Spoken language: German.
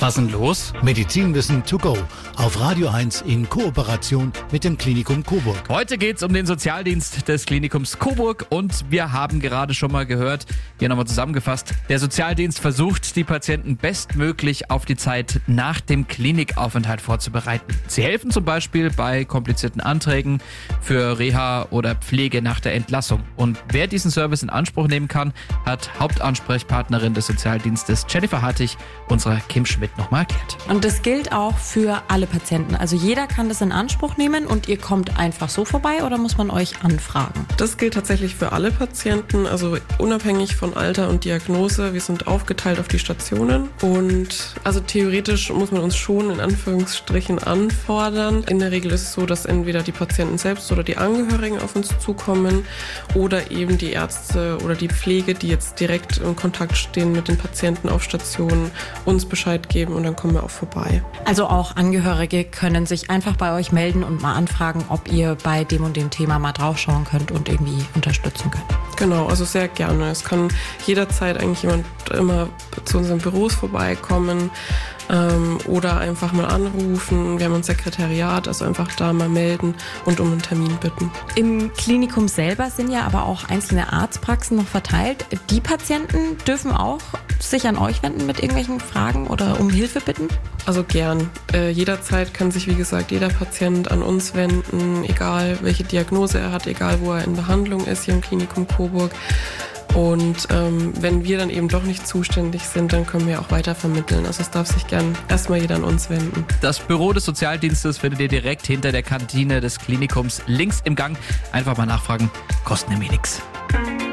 Was denn los? Medizinwissen to go auf Radio 1 in Kooperation mit dem Klinikum Coburg. Heute geht's um den Sozialdienst des Klinikums Coburg und wir haben gerade schon mal gehört, hier nochmal zusammengefasst, der Sozialdienst versucht, die Patienten bestmöglich auf die Zeit nach dem Klinikaufenthalt vorzubereiten. Sie helfen zum Beispiel bei komplizierten Anträgen für Reha oder Pflege nach der Entlassung. Und wer diesen Service in Anspruch nehmen kann, hat Hauptansprechpartnerin des Sozialdienstes Jennifer Hartig, unserer Kim Schmidt, nochmal erklärt. Und das gilt auch für alle Patienten. Also jeder kann das in Anspruch nehmen und ihr kommt einfach so vorbei oder muss man euch anfragen? Das gilt tatsächlich für alle Patienten, also unabhängig von Alter und Diagnose. Wir sind aufgeteilt auf die Stationen und also theoretisch muss man uns schon in Anführungsstrichen anfordern. In der Regel ist es so, dass entweder die Patienten selbst oder die Angehörigen auf uns zukommen oder eben die Ärzte oder die Pflege, die jetzt direkt in Kontakt stehen mit den Patienten auf Stationen, uns Bescheid geben und dann kommen wir auch vorbei. Also auch Angehörige können sich einfach bei euch melden und mal anfragen, ob ihr bei dem und dem Thema mal draufschauen könnt und irgendwie unterstützen könnt. Genau, also sehr gerne. Es kann jederzeit eigentlich jemand immer zu unseren Büros vorbeikommen oder einfach mal anrufen. Wir haben ein Sekretariat, also einfach da mal melden und um einen Termin bitten. Im Klinikum selber sind ja aber auch einzelne Arztpraxen noch verteilt. Die Patienten dürfen auch sich an euch wenden mit irgendwelchen Fragen oder um Hilfe bitten? Also gern. Jederzeit kann sich, wie gesagt, jeder Patient an uns wenden, egal welche Diagnose er hat, egal wo er in Behandlung ist hier im Klinikum Coburg. Und wenn wir dann eben doch nicht zuständig sind, dann können wir auch weiter vermitteln. Also es darf sich gern erstmal jeder an uns wenden. Das Büro des Sozialdienstes findet ihr direkt hinter der Kantine des Klinikums links im Gang. Einfach mal nachfragen, kostet nämlich nichts.